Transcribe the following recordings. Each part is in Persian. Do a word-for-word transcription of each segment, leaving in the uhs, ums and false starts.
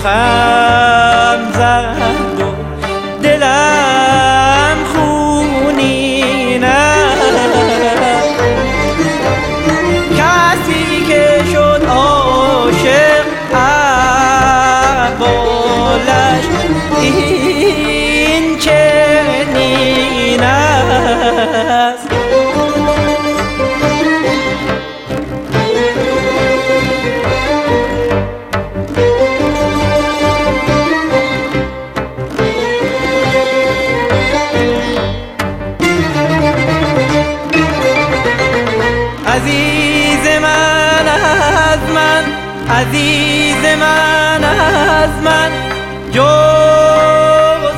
خم زد و دلم خونین است. کسی که شد عاشق احوالش این چنین است. عزیز من از من، عزیز من از من، جز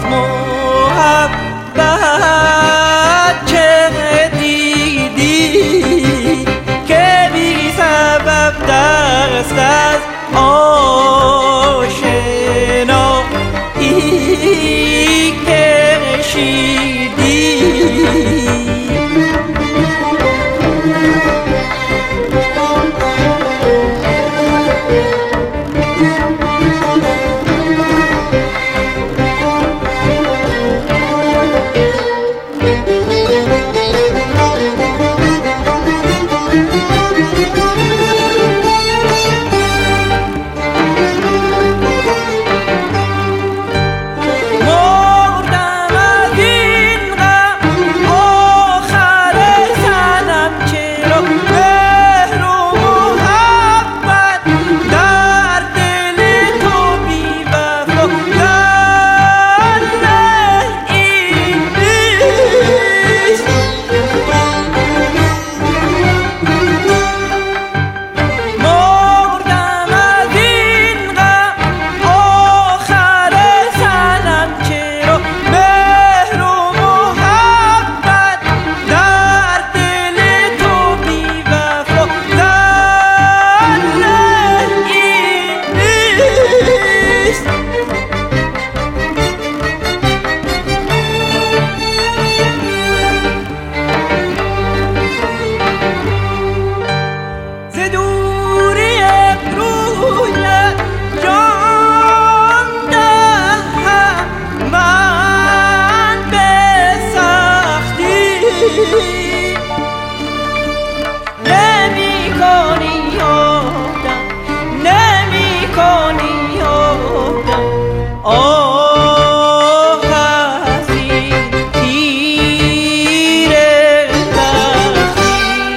محبت چه دیدی که بی سبب دست از آشنایی کشیدی. نمی کنی آدم، نمی کنی آدم آه از این تیر بختی.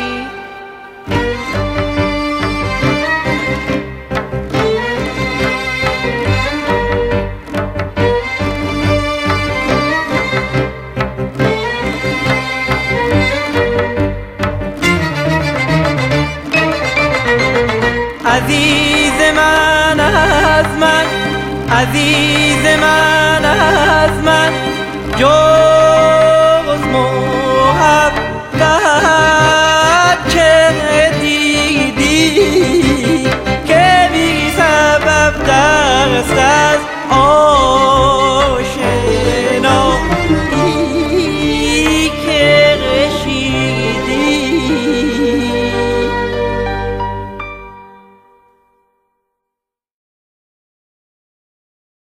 عزیز من از من، عزیز من از من، جو